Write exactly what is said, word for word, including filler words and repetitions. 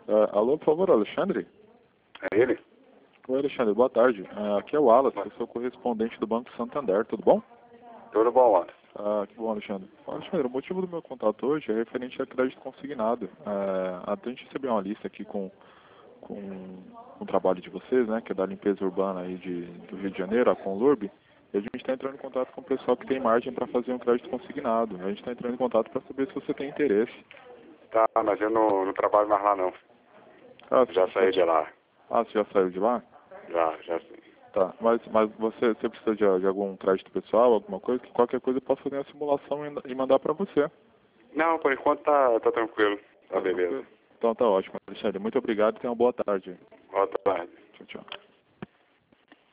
Uh, alô, por favor, Alexandre? É ele? Oi, Alexandre, boa tarde. Uh, aqui é o Wallace, eu sou correspondente do Banco Santander, tudo bom? Tudo bom, Wallace? Ah, que bom, Alexandre. Alexandre, o motivo do meu contato hoje é referente a crédito consignado. Uh, a gente recebeu uma lista aqui com, com, com o trabalho de vocês, né, que é da limpeza urbana aí de, do Rio de Janeiro, a Conlurb, e a gente está entrando em contato com o pessoal que tem margem para fazer um crédito consignado. A gente está entrando em contato para saber se você tem interesse. Tá, mas eu não, não trabalho mais lá, não. Ah, Já saí de lá. Ah, você já saiu de lá? Já, já sim. Tá, mas, mas você, você precisa de, de algum crédito pessoal, alguma coisa? Que qualquer coisa eu posso fazer a simulação e, e mandar para você. Não, por enquanto tá, tá tranquilo. Tá beleza. Então tá ótimo, Alexandre. Muito obrigado e tenha uma boa tarde. Boa tarde. Tchau, tchau.